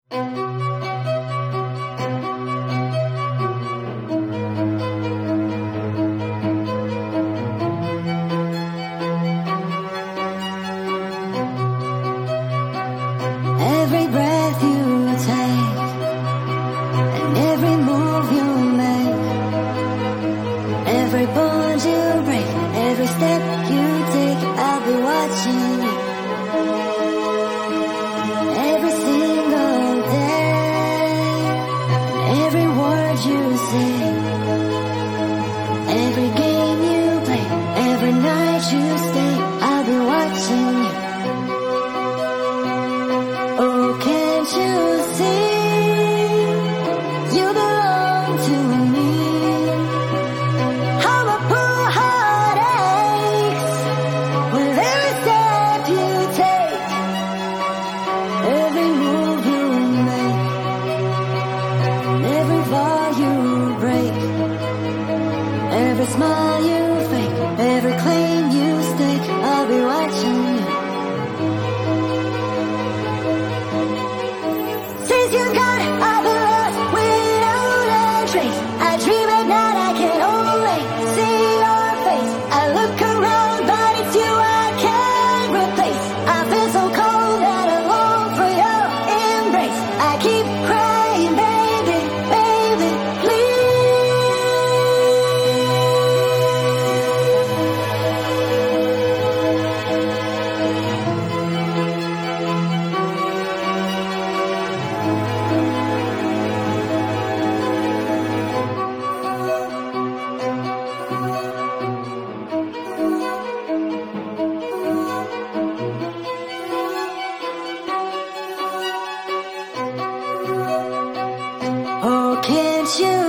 Every breath you take and every move you make, every bond you break, every step you take, I'll be watching you. Every single day, every word you say, every game you play, every night you stay, I'll be watching you. Oh, can't you see, you belong to me? How my poor heart aches with every step you take, every move you make, and every vow you break, every smile you fake, every claim you stake, I'll be watching you. Since you got it, I've been lost without a trace. I dream at night, I can only see your face. I look around, but it's you I can't replace. I feel so cold that I long for your embrace. I keep crying, baby, baby, oh, can't you